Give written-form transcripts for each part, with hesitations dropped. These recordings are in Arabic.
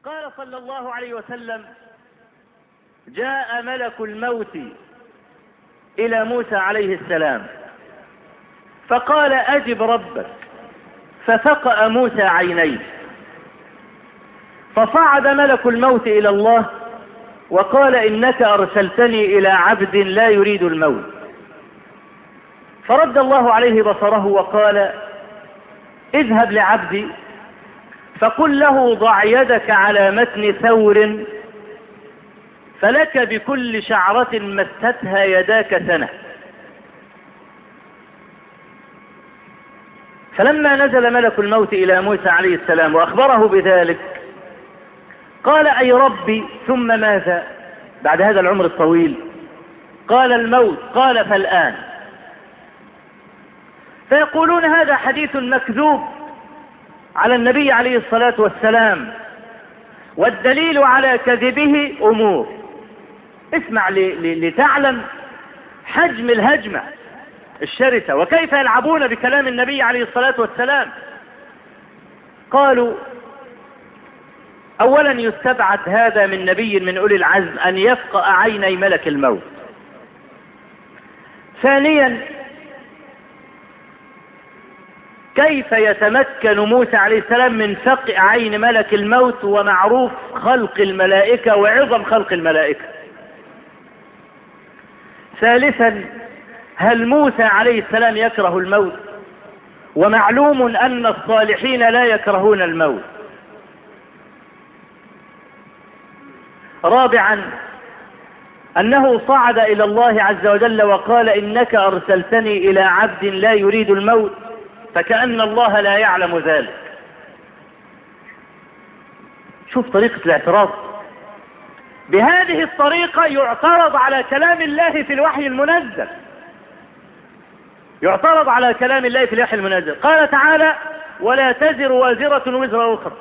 قال صلى الله عليه وسلم: جاء ملك الموت إلى موسى عليه السلام فقال: أجب ربك. ففقأ موسى عينيه، فصعد ملك الموت إلى الله وقال: إنك أرسلتني إلى عبد لا يريد الموت. فرد الله عليه بصره وقال: اذهب لعبدي فقل له: ضع يدك على متن ثور فلك بكل شعرة مستها يداك سنة. فلما نزل ملك الموت إلى موسى عليه السلام وأخبره بذلك قال: أي ربي ثم ماذا بعد هذا العمر الطويل؟ قال: الموت. قال: فالآن. فيقولون هذا حديث مكذوب على النبي عليه الصلاة والسلام، والدليل على كذبه أمور. اسمع لتعلم حجم الهجمة الشرسة وكيف يلعبون بكلام النبي عليه الصلاة والسلام. قالوا: أولا يستبعد هذا من نبي من أولي العزم أن يفقأ عيني ملك الموت. ثانيا كيف يتمكن موسى عليه السلام من فقع عين ملك الموت ومعروف خلق الملائكة وعظم خلق الملائكة؟ ثالثا هل موسى عليه السلام يكره الموت؟ ومعلوم أن الصالحين لا يكرهون الموت. رابعا أنه صعد إلى الله عز وجل وقال: إنك أرسلتني إلى عبد لا يريد الموت، فكأن الله لا يعلم ذلك. شوف طريقة الاعتراض. بهذه الطريقة يعترض على كلام الله في الوحي المنزل، يعترض على كلام الله في الوحي المنزل. قال تعالى: ولا تزر وازرة وزر أخرى.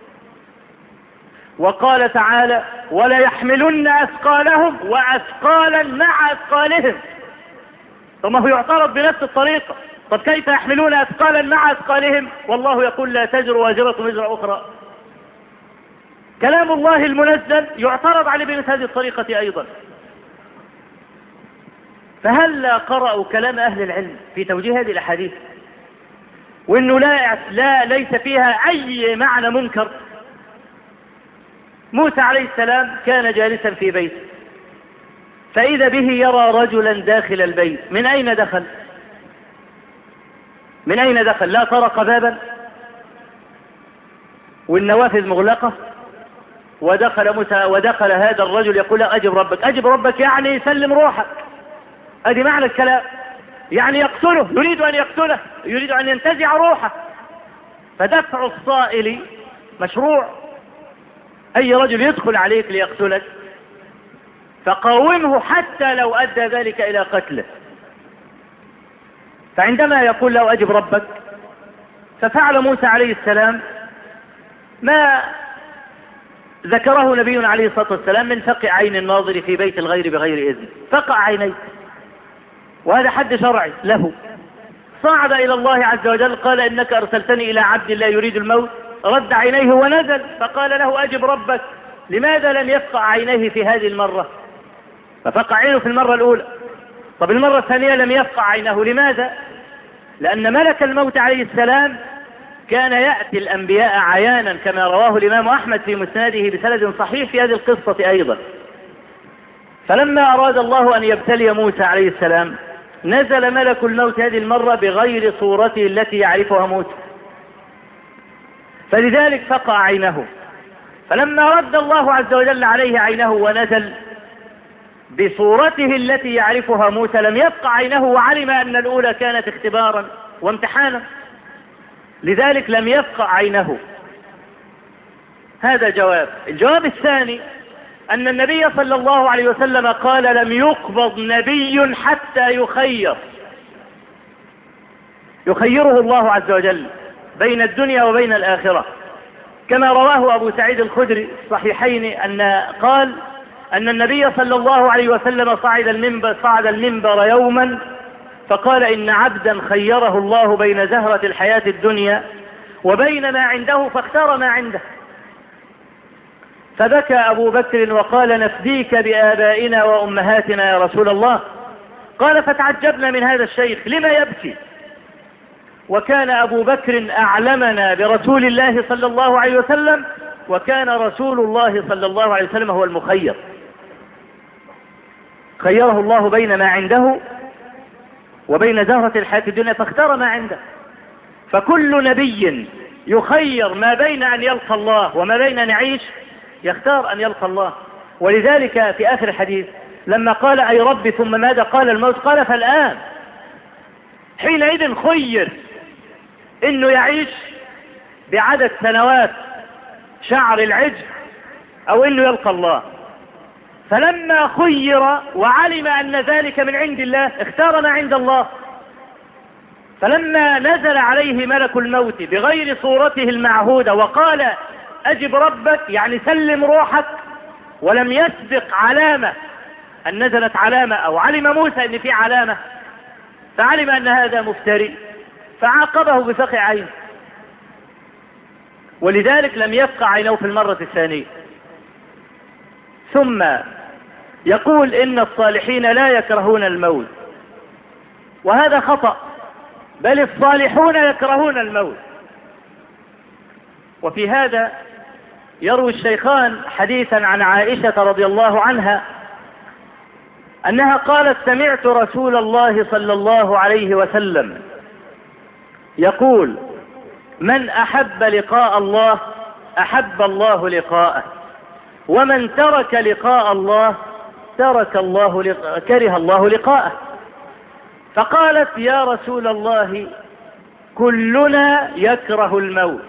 وقال تعالى: ولا يحملن أثقالهم وأثقالا مع أثقالهم. ثم هو يعترض بنفس الطريقة. طب كيف يحملون أثقالا مع أثقالهم والله يقول لا تزر وازرة وزر أخرى؟ كلام الله المنزل يعترض عليه بمثل هذه الطريقة أيضا. فهل قرأوا كلام أهل العلم في توجيه هذه الأحاديث وإنه ليس فيها أي معنى منكر؟ موسى عليه السلام كان جالسا في بيته فإذا به يرى رجلا داخل البيت. من أين دخل؟ من أين دخل؟ لا طرق بابا والنوافذ مغلقة. ودخل موسى ودخل هذا الرجل يقول: أجب ربك. أجب ربك يعني سلم روحك. أدي معنى الكلام، يعني يقتله، يريد أن يقتله، يريد أن ينتزع روحه. فدفع الصائل مشروع. أي رجل يدخل عليك ليقتلك فقاومه حتى لو أدى ذلك إلى قتله. فعندما يقول له أجب ربك ففعل موسى عليه السلام ما ذكره نبينا عليه الصلاة والسلام من فقع عين الناظر في بيت الغير بغير إذن. فقع عينيه وهذا حد شرعي له. صعد إلى الله عز وجل قال: إنك أرسلتني إلى عبد لا يريد الموت. رد عينيه ونزل فقال له: أجب ربك. لماذا لم يفقع عينيه في هذه المرة؟ ففقع عينه في المرة الأولى. طب المرة الثانية لم يفقع عينه، لماذا؟ لأن ملك الموت عليه السلام كان يأتي الأنبياء عيانا كما رواه الإمام أحمد في مسنده بسند صحيح في هذه القصة أيضا. فلما أراد الله أن يبتلي موسى عليه السلام نزل ملك الموت هذه المرة بغير صورته التي يعرفها موسى، فلذلك فقع عينه. فلما رد الله عز وجل عليه عينه ونزل بصورته التي يعرفها موسى لم يفقع عينه، وعلم أن الأولى كانت اختبارا وامتحانا، لذلك لم يفقع عينه. هذا جواب. الجواب الثاني أن النبي صلى الله عليه وسلم قال: لم يقبض نبي حتى يخيره الله عز وجل بين الدنيا وبين الآخرة، كما رواه أبو سعيد الخدري الصحيحين أن قال أن النبي صلى الله عليه وسلم صعد المنبر يوما فقال: إن عبدا خيره الله بين زهرة الحياة الدنيا وبين ما عنده فاختار ما عنده. فبكى أبو بكر وقال نفديك بآبائنا وأمهاتنا يا رسول الله. قال فتعجبنا من هذا الشيخ لما يبكي، وكان أبو بكر أعلمنا برسول الله صلى الله عليه وسلم، وكان رسول الله صلى الله عليه وسلم هو المخير، خيره الله بين ما عنده وبين زهرة الحياة الدنيا فاختار ما عنده. فكل نبي يخير ما بين أن يلقى الله وما بين أن يعيش يختار أن يلقى الله. ولذلك في آخر الحديث لما قال أي رب ثم ماذا قال الموت، قال فالآن. حينئذ خير إنه يعيش بعدد سنوات شعر العجل أو إنه يلقى الله. فلما خير وعلم أن ذلك من عند الله اختار ما عند الله. فلما نزل عليه ملك الموت بغير صورته المعهودة وقال أجب ربك يعني سلم روحك، ولم يسبق علامة أن نزلت علامة أو علم موسى أن في علامة، فعلم أن هذا مفتري فعاقبه بفقع عين، ولذلك لم يفقع عينه في المرة الثانية. ثم يقول إن الصالحين لا يكرهون الموت، وهذا خطأ، بل الصالحون يكرهون الموت. وفي هذا يروي الشيخان حديثا عن عائشة رضي الله عنها أنها قالت سمعت رسول الله صلى الله عليه وسلم يقول من أحب لقاء الله أحب الله لقاءه، ومن ترك لقاء الله كره الله لقاءه. فقالت يا رسول الله كلنا يكره الموت.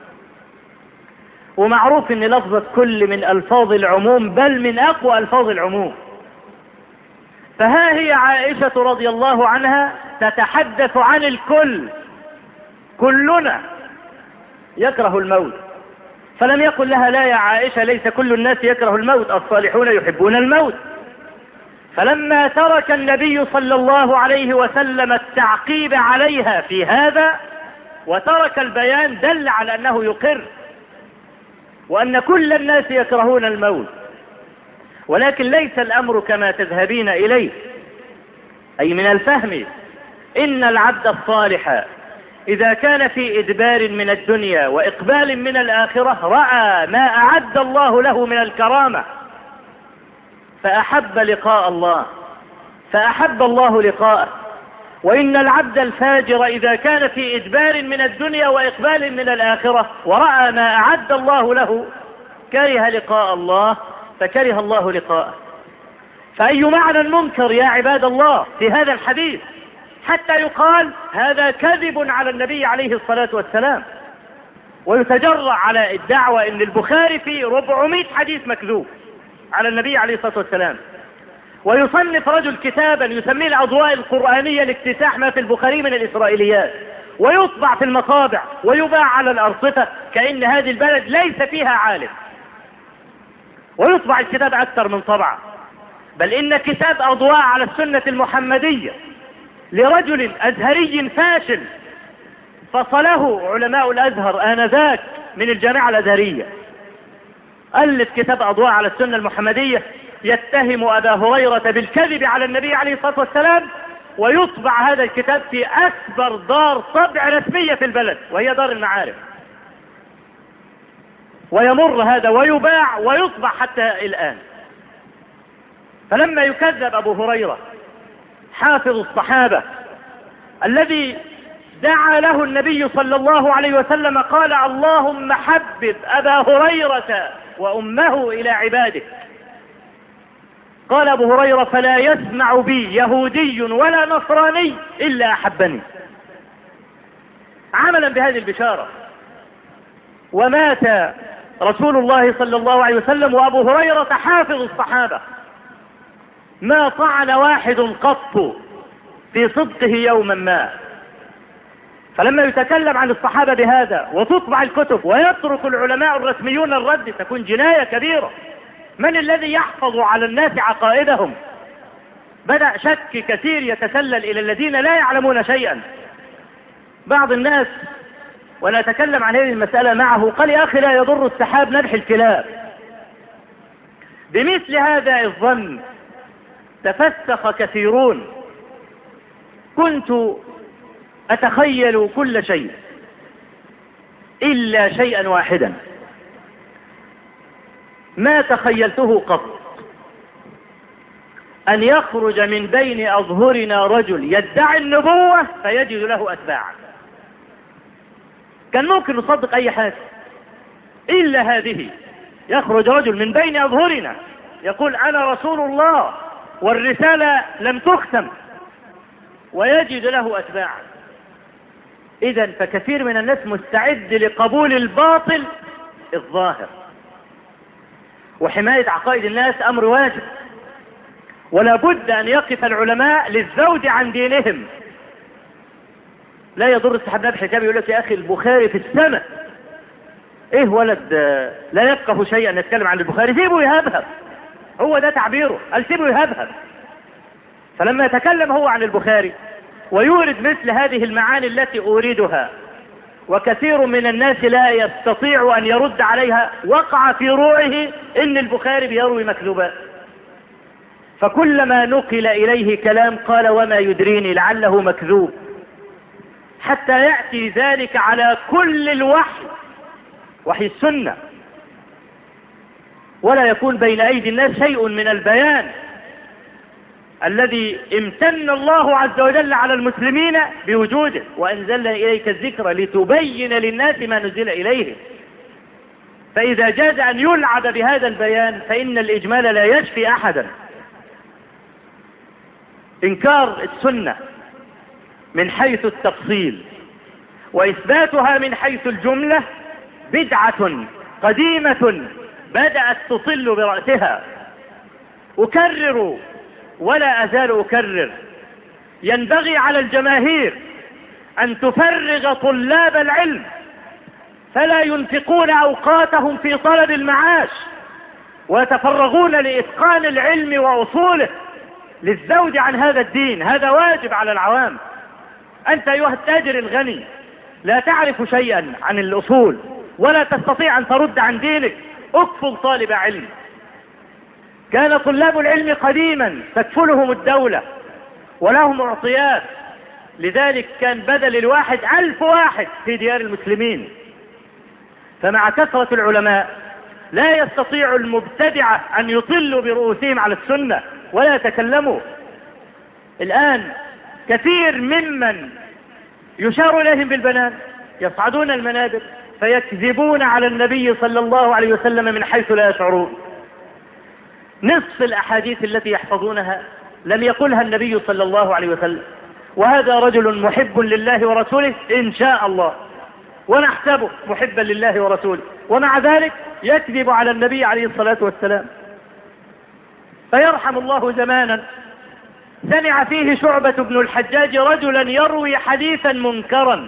ومعروف ان لفظة كل من الفاظ العموم، بل من اقوى الفاظ العموم. فها هي عائشة رضي الله عنها تتحدث عن الكل، كلنا يكره الموت. فلم يقل لها لا يا عائشة ليس كل الناس يكره الموت، الصالحون يحبون الموت. فلما ترك النبي صلى الله عليه وسلم التعقيب عليها في هذا وترك البيان دل على أنه يقر وأن كل الناس يكرهون الموت، ولكن ليس الأمر كما تذهبين إليه، أي من الفهم إن العبد الصالح إذا كان في إدبار من الدنيا وإقبال من الآخرة رأى ما أعد الله له من الكرامة فأحب لقاء الله، فأحب الله لقاءه. وإن العبد الفاجر إذا كان في إدبار من الدنيا وإقبال من الآخرة ورأى ما أعد الله له كره لقاء الله فكره الله لقاءه. فأي معنى منكر يا عباد الله في هذا الحديث حتى يقال هذا كذب على النبي عليه الصلاة والسلام، ويتجرأ على الدعوة ان البخاري فيه 400 حديث مكذوب على النبي عليه الصلاة والسلام، ويصنف رجل كتابا يسميه الأضواء القرآنية لاكتساح ما في البخاري من الإسرائيليات، ويطبع في المطابع ويباع على الأرصفة كأن هذه البلد ليس فيها عالم، ويطبع الكتاب أكثر من طبعة. بل إن كتاب أضواء على السنة المحمدية لرجل أزهري فاشل فصله علماء الأزهر آنذاك من الجامعة الأزهرية، ألف كتاب أضواء على السنة المحمدية يتهم أبا هريرة بالكذب على النبي عليه الصلاة والسلام، ويطبع هذا الكتاب في أكبر دار طبع رسمية في البلد وهي دار المعارف، ويمر هذا ويباع ويطبع حتى الآن. فلما يكذب أبو هريرة حافظ الصحابة الذي دعا له النبي صلى الله عليه وسلم قال اللهم حبب أبا هريرة وأمه إلى عبادك، قال أبو هريرة فلا يسمع بي يهودي ولا نصراني إلا أحبني، عملا بهذه البشارة. ومات رسول الله صلى الله عليه وسلم وأبو هريرة حافظ الصحابة، ما طعن واحد قط في صدقه يوما ما. فلما يتكلم عن الصحابة بهذا وتطبع الكتب ويترك العلماء الرسميون الرد تكون جناية كبيرة. من الذي يحفظ على الناس عقائدهم؟ بدأ شك كثير يتسلل إلى الذين لا يعلمون شيئا. بعض الناس وأنا أتكلم عن هذه المسألة معه قال يا أخي لا يضر السحاب نبح الكلاب، بمثل هذا الظن تفسخ كثيرون. كنت أتخيل كل شيء إلا شيئا واحدا ما تخيلته قط، أن يخرج من بين أظهرنا رجل يدعي النبوة فيجد له أتباعا. كان ممكن نصدق أي حاجة إلا هذه. يخرج رجل من بين أظهرنا يقول أنا رسول الله والرسالة لم تختم ويجد له أتباعا. إذن فكثير من الناس مستعد لقبول الباطل الظاهر، وحماية عقائد الناس أمر واجب، ولا بد أن يقف العلماء للزود عن دينهم. لا يضر السحاب نبح كتاب يقول لك يا أخي البخاري في السماء، إيه ولد لا يفقه شيئا نتكلم عن البخاري، سيبه يهبهب، هو ده تعبيره، قال سيبه يهبهب. فلما يتكلم هو عن البخاري ويورد مثل هذه المعاني التي أوردها وكثير من الناس لا يستطيع أن يرد عليها، وقع في روعه إن البخاري بيروي مكذوبات. فكلما نقل إليه كلام قال وما يدريني لعله مكذوب، حتى يأتي ذلك على كل الوحي، وحي السنة، ولا يكون بين أيدي الناس شيء من البيان الذي امتن الله عز وجل على المسلمين بوجوده، وأنزلنا إليك الذكر لتبين للناس ما نزل إليهم. فإذا جاز أن يلعب بهذا البيان فإن الإجمال لا يشفي أحدا. إنكار السنة من حيث التفصيل وإثباتها من حيث الجملة بدعة قديمة بدأت تطل برأسها. أكرر ولا أزال أكرر، ينبغي على الجماهير أن تفرغ طلاب العلم فلا ينفقون أوقاتهم في طلب المعاش ويتفرغون لإتقان العلم وأصوله للزود عن هذا الدين. هذا واجب على العوام. أنت أيها التاجر الغني لا تعرف شيئا عن الأصول ولا تستطيع أن ترد عن دينك، اكفل طالب علم. كان طلاب العلم قديما تكفلهم الدولة ولهم معطيات، لذلك كان بدل الواحد 1000 واحد في ديار المسلمين. فمع كثرة العلماء لا يستطيع المبتدعة أن يطلوا برؤوسهم على السنة ولا يتكلموا. الآن كثير ممن يشار إليهم بالبنان يصعدون المنابر فيكذبون على النبي صلى الله عليه وسلم من حيث لا يشعرون. نصف الأحاديث التي يحفظونها لم يقلها النبي صلى الله عليه وسلم، وهذا رجل محب لله ورسوله إن شاء الله، ونحسبه محبا لله ورسوله، ومع ذلك يكذب على النبي عليه الصلاة والسلام. فيرحم الله زمانا سمع فيه شعبة بن الحجاج رجلا يروي حديثا منكرا،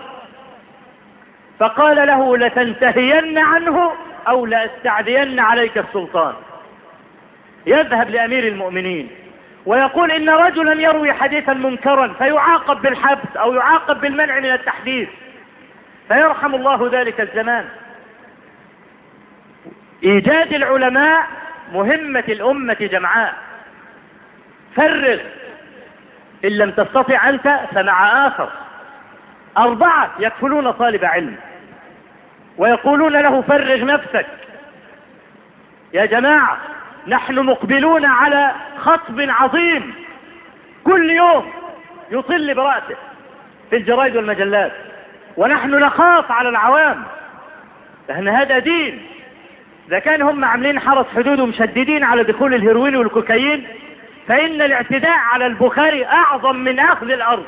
فقال له لتنتهين عنه أو لأستعدين عليك السلطان. يذهب لأمير المؤمنين ويقول إن رجلا يروي حديثا منكرا فيعاقب بالحبس أو يعاقب بالمنع من التحديث. فيرحم الله ذلك الزمان. إيجاد العلماء مهمة الأمة جمعاء. فرغ، إن لم تستطع أنت فمع آخر. 4 يكفلون طالب علم ويقولون له فرغ نفسك. يا جماعة نحن مقبلون على خطب عظيم كل يوم يطل برأسه في الجرائد والمجلات، ونحن نخاف على العوام لأن هذا دين. إذا كان هم عاملين حرس حدود ومشددين على دخول الهيروين والكوكايين، فإن الاعتداء على البخاري أعظم من أخذ الأرض.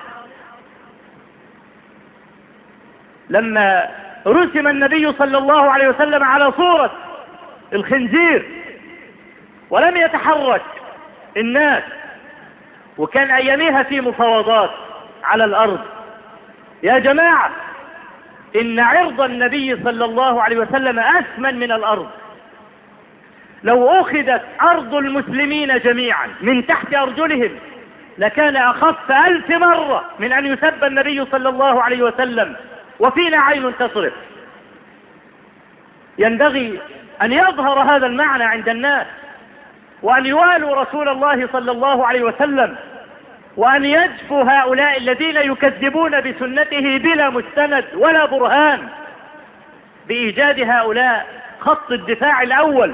لما رسم النبي صلى الله عليه وسلم على صورة الخنزير ولم يتحرك الناس، وكان أيامها في مفاوضات على الأرض. يا جماعة إن عرض النبي صلى الله عليه وسلم أثمن من الأرض. لو أخذت أرض المسلمين جميعا من تحت أرجلهم لكان أخف 1000 مرة من أن يسب النبي صلى الله عليه وسلم وفينا عين تصرف. ينبغي أن يظهر هذا المعنى عند الناس. وأن يوالوا رسول الله صلى الله عليه وسلم، وأن يجفوا هؤلاء الذين يكذبون بسنته بلا مستند ولا برهان، بإيجاد هؤلاء خط الدفاع الأول،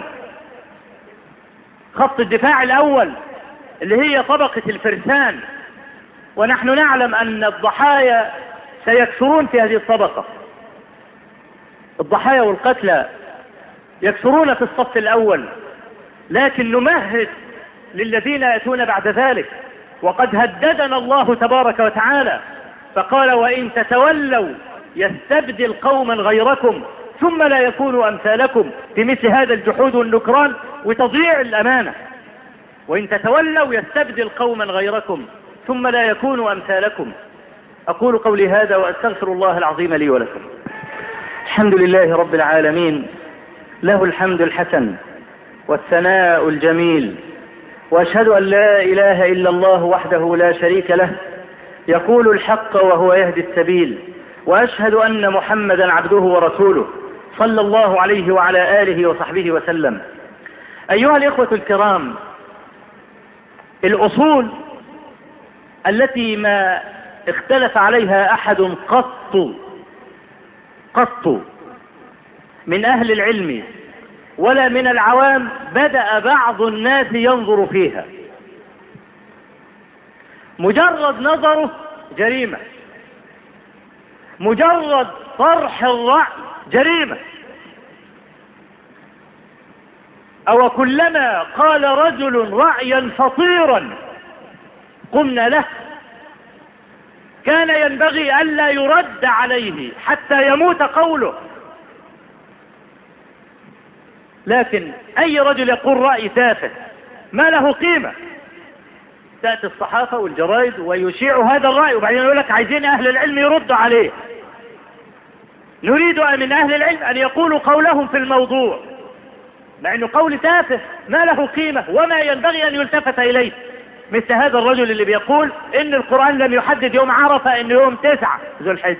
خط الدفاع الأول اللي هي طبقة الفرسان. ونحن نعلم أن الضحايا سيكثرون في هذه الطبقة، الضحايا والقتلى يكثرون في الصف الأول، لكن نمهد للذين يأتون بعد ذلك. وقد هددنا الله تبارك وتعالى فقال: وإن تتولوا يستبدل قوما غيركم ثم لا يكونوا أمثالكم، في مثل هذا الجحود والنكران وتضييع الأمانة. وإن تتولوا يستبدل قوما غيركم ثم لا يكونوا أمثالكم. أقول قولي هذا وأستغفر الله العظيم لي ولكم. الحمد لله رب العالمين، له الحمد الحسن والثناء الجميل، وأشهد أن لا إله إلا الله وحده لا شريك له، يقول الحق وهو يهدي السبيل، وأشهد أن محمدا عبده ورسوله صلى الله عليه وعلى آله وصحبه وسلم. أيها الإخوة الكرام، الأصول التي ما اختلف عليها أحد قط من أهل العلم ولا من العوام، بدأ بعض الناس ينظر فيها، مجرد نظره جريمة، مجرد طرح الرأي جريمة. أو كلما قال رجل رأيا خطيرا قمنا له، كان ينبغي ألا يرد عليه حتى يموت قوله. لكن أي رجل يقول رأي تافه ما له قيمة، تأتي الصحافة والجرائد ويشيع هذا الرأي، وبعدين يقول لك عايزين أهل العلم يردوا عليه. نريد من أهل العلم أن يقولوا قولهم في الموضوع، مع أنه قول تافه ما له قيمة وما ينبغي أن يلتفت إليه. مثل هذا الرجل اللي بيقول إن القرآن لم يحدد يوم عرفة إنه يوم 9 ذو الحجة،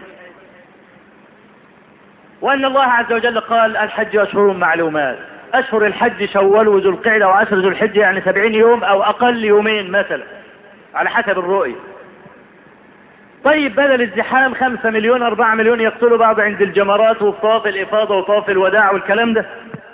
وأن الله عز وجل قال: الحج أشهر معلومات، أشهر الحج شوال وذو القعدة وعشر ذو الحجة، يعني 70 يوم أو أقل يومين مثلا على حسب الرؤية. طيب بدل الزحام 5 مليون 4 مليون يقتلوا بعض عند الجمرات وطواف الإفاضة وطواف الوداع والكلام ده،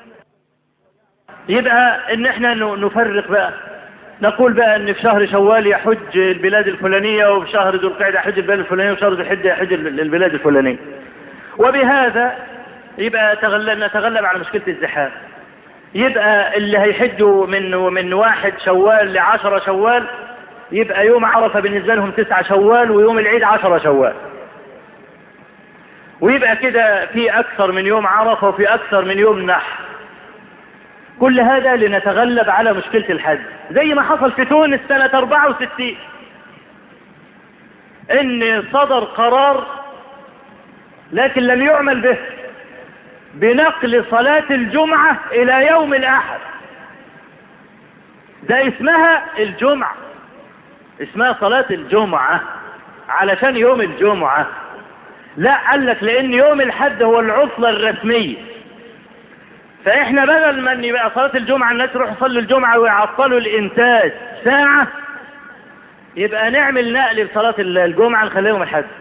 يبقى إن احنا نفرق بقى، نقول بقى إن في شهر شوال يحج البلاد الفلانية، وفي شهر ذو القعدة يحج البلاد الفلانية، وفي شهر ذو الحجة يحج البلاد الفلانية. وبهذا يبقى نتغلب على مشكلة الزحام. يبقى اللي هيحجوا من 1 شوال ل10 شوال يبقى يوم عرفة بالنسبة لهم 9 شوال، ويوم العيد 10 شوال، ويبقى كده في أكثر من يوم عرفة وفي أكثر من يوم نحر. كل هذا لنتغلب على مشكلة الحج، زي ما حصل في تونس سنة 64 إن صدر قرار لكن لم يعمل به بنقل صلاة الجمعة إلى يوم الأحد. ده اسمها الجمعة، اسمها صلاة الجمعة علشان يوم الجمعة. لا، قال لك لأن يوم الحد هو العطلة الرسمية، فإحنا بدل ما يبقى صلاة الجمعة الناس يروحوا يصلوا الجمعة ويعطلوا الإنتاج ساعة، يبقى نعمل نقل لصلاة الجمعة نخليهم يوم الحد.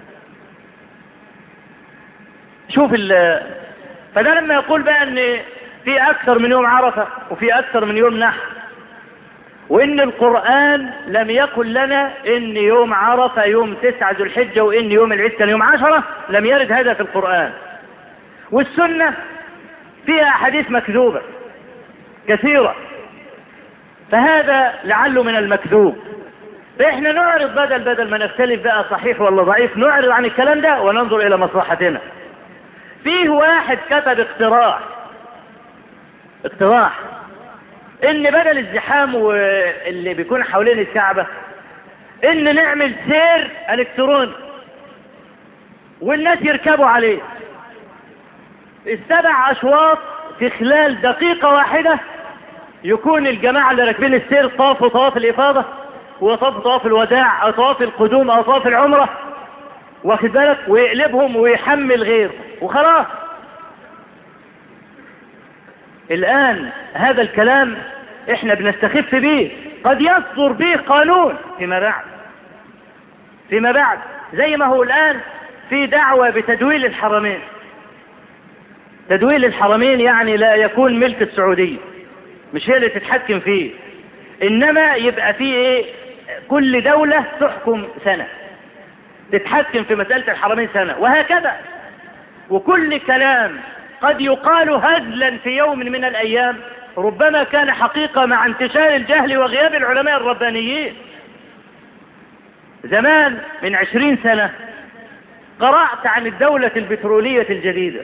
شوف فده لما يقول بقى ان في اكثر من يوم عرفة وفي اكثر من يوم نحر، وان القرآن لم يقل لنا ان يوم عرفة يوم 9 ذو الحجة وان يوم العيد كان يوم 10، لم يرد هذا في القرآن. والسنة فيها احاديث مكذوبة كثيرة، فهذا لعله من المكذوب. فاحنا نعرض بدل ما نختلف بقى صحيح ولا ضعيف، نعرض عن الكلام ده وننظر الى مصلحتنا. فيه واحد كتب اقتراح ان بدل الزحام واللي بيكون حوالين الكعبة ان نعمل سير الكتروني والناس يركبوا عليه 7 أشواط، في خلال دقيقة واحدة يكون الجماعة اللي راكبين السير طافوا طواف الإفاضة وطافوا طواف الوداع او طواف القدوم او طواف العمرة، واخد بالك، ويقلبهم ويحمل غيره وخلاص. الآن هذا الكلام احنا بنستخف به، قد يصدر به قانون فيما بعد زي ما هو الآن في دعوة بتدويل الحرمين. تدويل الحرمين يعني لا يكون ملك السعودية، مش هي اللي تتحكم فيه، انما يبقى فيه ايه، كل دولة تحكم سنة، تتحكم في مسألة الحرمين سنة، وهكذا. وكل كلام قد يقال هزلا في يوم من الأيام ربما كان حقيقة مع انتشار الجهل وغياب العلماء الربانيين. زمان من 20 سنة قرأت عن الدولة البترولية الجديدة،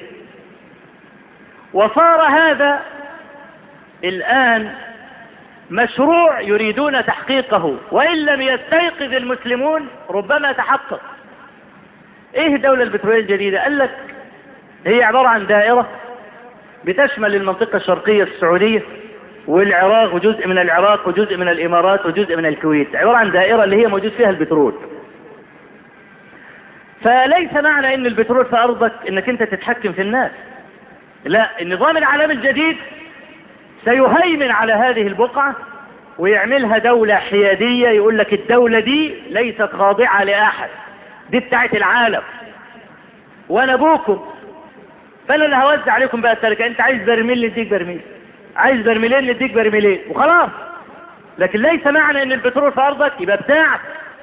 وصار هذا الآن مشروع يريدون تحقيقه، وإن لم يستيقظ المسلمون ربما تحقق. ايه الدولة البترولية الجديدة؟ قال لك هي عبارة عن دائرة بتشمل المنطقة الشرقية السعودية والعراق وجزء من العراق وجزء من الإمارات وجزء من الكويت، عبارة عن دائرة اللي هي موجود فيها البترول. فليس معنى ان البترول في أرضك انك انت تتحكم في الناس، لا، النظام العالمي الجديد سيهيمن على هذه البقعة ويعملها دولة حيادية، يقول لك الدولة دي ليست خاضعة لأحد، دي بتاعت العالم وانا ابوكم، فانا اللي هوزع عليكم بقى التركة، انت عايز برميل نديك برميل، عايز برميلين نديك برميلين وخلاص. لكن ليس معنى ان البترول في ارضك يبقى بتاعك.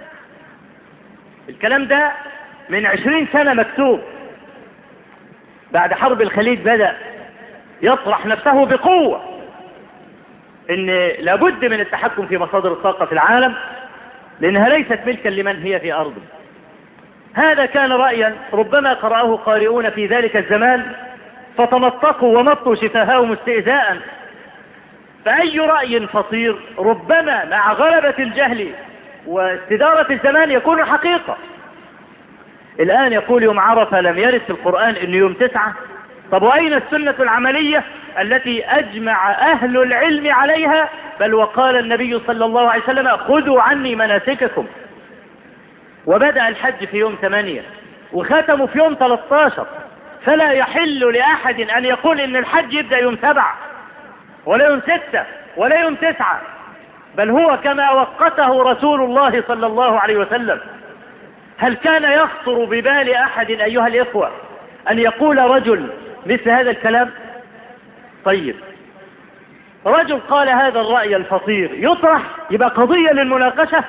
الكلام ده من 20 سنة مكتوب. بعد حرب الخليج بدأ يطرح نفسه بقوة ان لابد من التحكم في مصادر الطاقة في العالم، لانها ليست ملكا لمن هي في ارضه. هذا كان رأيا ربما قرأه قارئون في ذلك الزمان فتنطقوا ومطوا شفاههم استئذاء. فأي رأي فصير ربما مع غلبة الجهل واستدارة الزمان يكون حقيقة. الآن يقول يوم عرفة لم يرد في القرآن إنه يوم 9. طب وأين السنة العملية التي أجمع أهل العلم عليها؟ بل وقال النبي صلى الله عليه وسلم خذوا عني مناسككم. وبدأ الحج في يوم 8 وختموا في يوم 13. فلا يحل لأحد أن يقول إن الحج يبدأ يوم 7 ولا يوم 6 ولا يوم 9، بل هو كما وقته رسول الله صلى الله عليه وسلم. هل كان يخطر ببال أحد أيها الإخوة أن يقول رجل مثل هذا الكلام؟ طيب، رجل قال هذا الرأي الفصير يطرح يبقى قضية للمناقشة،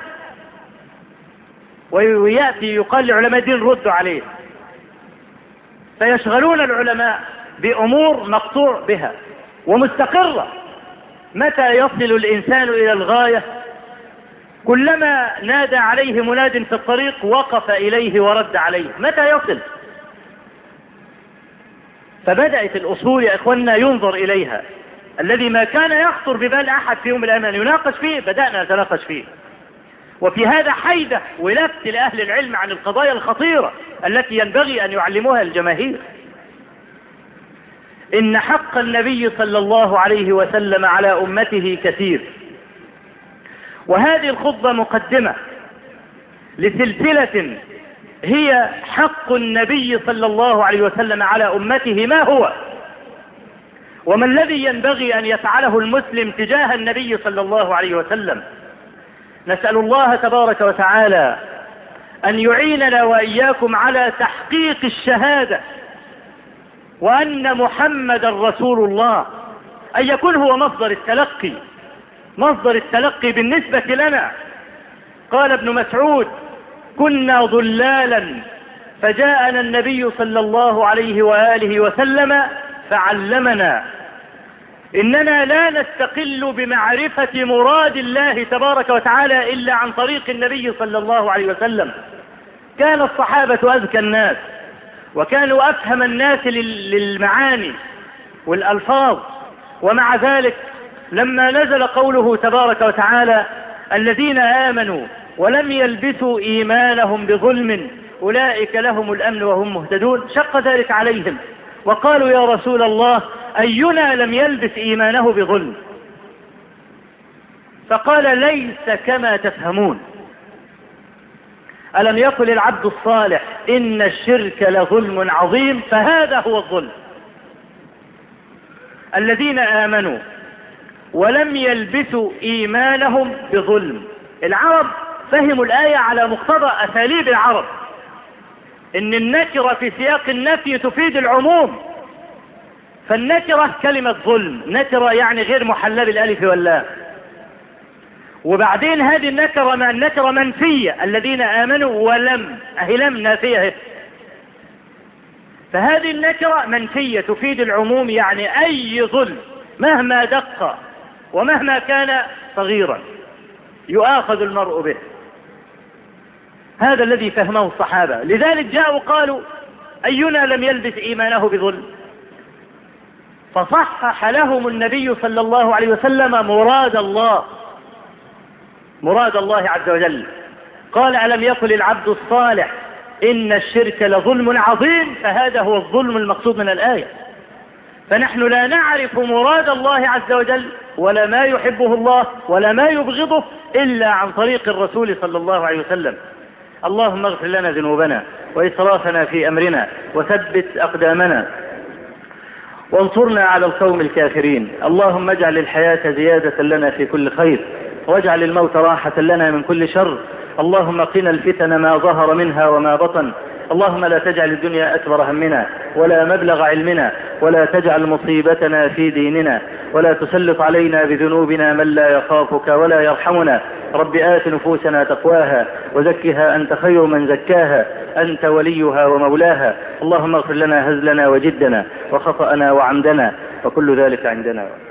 ويأتي يقال لعلماء الدين ردوا عليه، فيشغلون العلماء بأمور مقطوع بها ومستقرة. متى يصل الإنسان إلى الغاية؟ كلما نادى عليه مناد في الطريق وقف إليه ورد عليه. متى يصل؟ فبدأت الأصول يا إخواننا ينظر إليها، الذي ما كان يخطر ببال أحد في يوم من الأيام يناقش فيه بدأنا نتناقش فيه. وفي هذا حيدة ولفت لأهل العلم عن القضايا الخطيرة التي ينبغي أن يعلموها الجماهير. إن حق النبي صلى الله عليه وسلم على أمته كثير، وهذه الخطبة مقدمة لسلسلة هي حق النبي صلى الله عليه وسلم على أمته ما هو، وما الذي ينبغي أن يفعله المسلم تجاه النبي صلى الله عليه وسلم. نسأل الله تبارك وتعالى أن يعيننا وإياكم على تحقيق الشهادة وأن محمد رسول الله، أن يكون هو مصدر التلقي بالنسبة لنا. قال ابن مسعود كنا ضلالا فجاءنا النبي صلى الله عليه وآله وسلم فعلمنا. إننا لا نستقل بمعرفة مراد الله تبارك وتعالى إلا عن طريق النبي صلى الله عليه وسلم. كان الصحابة أذكى الناس وكانوا أفهم الناس للمعاني والألفاظ، ومع ذلك لما نزل قوله تبارك وتعالى الذين آمنوا ولم يلبسوا إيمانهم بظلم أولئك لهم الأمن وهم مهتدون، شق ذلك عليهم وقالوا يا رسول الله أينا لم يلبس إيمانه بظلم؟ فقال ليس كما تفهمون. ألم يقل العبد الصالح إن الشرك لظلم عظيم؟ فهذا هو الظلم. الذين آمنوا ولم يلبسوا إيمانهم بظلم. العرب فهموا الآية على مقتضى أساليب العرب، إن النكرة في سياق النفي تفيد العموم، فالنكرة كلمة ظلم، نكرة يعني غير محلى بالألف واللام، وبعدين هذه النكرة منفية، الذين آمنوا ولم، أهي لم نافية، فهذه النكرة منفية تفيد العموم، يعني أي ظلم مهما دق ومهما كان صغيرا يؤاخذ المرء به. هذا الذي فهمه الصحابة، لذلك جاءوا قالوا أينا لم يلبس إيمانه بظلم، فصحح لهم النبي صلى الله عليه وسلم مراد الله عز وجل. قال ألم يقل العبد الصالح إن الشرك لظلم عظيم، فهذا هو الظلم المقصود من الآية. فنحن لا نعرف مراد الله عز وجل ولا ما يحبه الله ولا ما يبغضه إلا عن طريق الرسول صلى الله عليه وسلم. اللهم اغفر لنا ذنوبنا وإسرافنا في أمرنا وثبت أقدامنا وانصرنا على القوم الكافرين. اللهم اجعل الحياة زيادة لنا في كل خير، واجعل الموت راحة لنا من كل شر. اللهم قنا الفتن ما ظهر منها وما بطن. اللهم لا تجعل الدنيا أكبر همنا ولا مبلغ علمنا، ولا تجعل مصيبتنا في ديننا، ولا تسلط علينا بذنوبنا من لا يخافك ولا يرحمنا. رب آت نفوسنا تقواها وزكها أنت خير من زكاها، أنت وليها ومولاها. اللهم اغفر لنا هزلنا وجدنا وخطأنا وعمدنا، وكل ذلك عندنا.